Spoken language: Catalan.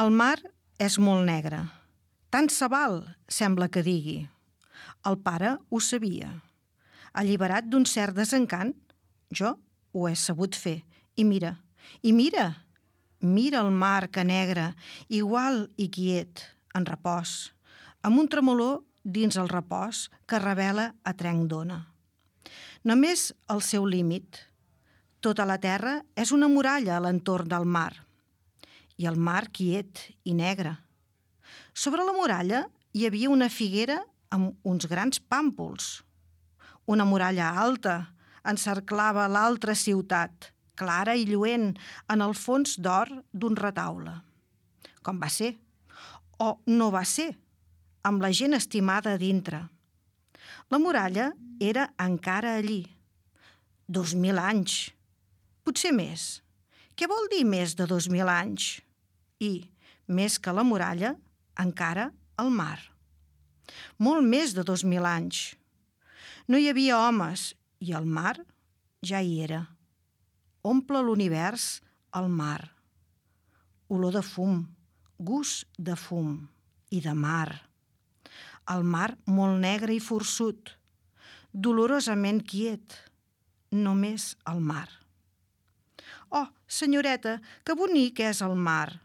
El mar és molt negre. Tant se val, sembla que digui. El pare ho sabia. Alliberat d'un cert desencant, jo ho he sabut fer. I mira, mira el mar que negre, igual i quiet, en repòs, amb un tremolor dins el repòs que revela a trenc d'ona. Només el seu límit. Tota la terra és una muralla a l'entorn del mar. I el mar quiet i negre. Sobre la muralla hi havia una figuera amb uns grans pàmpols. Una muralla alta encerclava l'altra ciutat, clara i lluent en el fons d'or d'un retaule. Com va ser? O no va ser? Amb la gent estimada a dintre. La muralla era encara allí. 2000 anys. Potser més. Què vol dir més de 2000 anys? I, més que la muralla, encara el mar. Molt més de 2000 anys. No hi havia homes i el mar ja hi era. Omple l'univers el mar. Olor de fum, gust de fum i de mar. El mar molt negre i forçut, dolorosament quiet, només el mar. Oh, senyoreta, que bonic és el mar!